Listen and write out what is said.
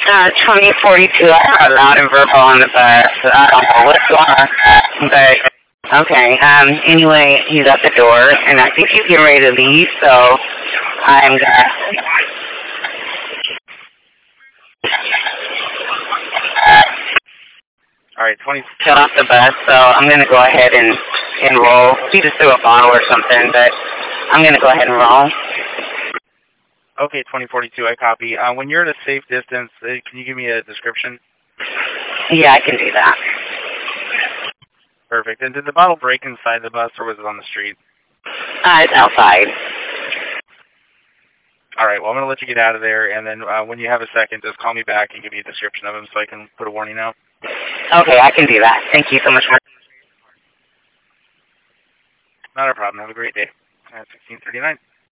2042, I got loud and verbal on the bus. I don't know what's going on. But, okay, anyway, he's at the door, and I think he's getting ready to leave, so I'm gonna... All right, 20... Shut off the bus, so I'm gonna go ahead and roll. He just threw a bottle or something, but I'm gonna go ahead and roll. Okay, 2042, I copy. When you're at a safe distance, can you give me a description? Yeah, I can do that. Perfect. And did the bottle break inside the bus, or was it on the street? It's outside. All right, well, I'm going to let you get out of there, and then when you have a second, just call me back and give me a description of him so I can put a warning out. Okay, I can do that. Thank you so much. Not a problem. Have a great day. 1639.